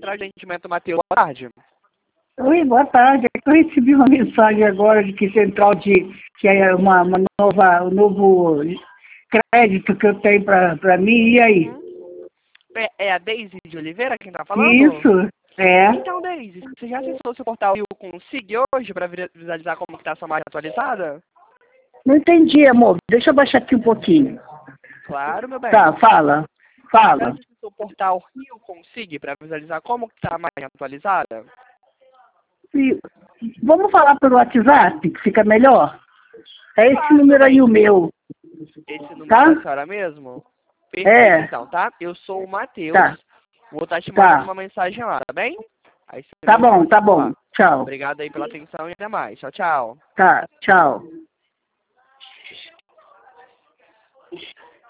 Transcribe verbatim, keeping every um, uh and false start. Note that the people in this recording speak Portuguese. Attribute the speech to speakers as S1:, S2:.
S1: Central de Atendimento Matheus. Boa tarde.
S2: Oi, boa tarde. Eu recebi uma mensagem agora de que Central de que é uma, uma nova, um novo crédito que eu tenho para mim. E aí?
S1: Uhum. É, é a Deise de Oliveira quem tá falando?
S2: Isso, é.
S1: Então, Deise, você já acessou o seu portal Rio Consig hoje para visualizar como está a sua margem atualizada?
S2: Não entendi, amor. Deixa eu baixar aqui um pouquinho.
S1: Claro, meu bem.
S2: Tá, fala. Fala.
S1: Você acessou o portal Rio Consig para visualizar como está a margem atualizada?
S2: E vamos falar pelo WhatsApp, que fica melhor? É esse
S1: Claro,
S2: número
S1: meu
S2: aí
S1: bem.
S2: o meu.
S1: Esse número
S2: Tá?
S1: da senhora mesmo? Perfeito,
S2: É.
S1: então, tá? Eu sou o Matheus.
S2: Tá.
S1: Vou estar te mandando
S2: Tá.
S1: uma mensagem lá, tá bem? Aí você
S2: Tá
S1: vê os
S2: bom, tá
S1: contatos lá.
S2: bom. Tchau.
S1: Obrigado aí pela atenção e até mais. Tchau, tchau.
S2: Tá, tchau.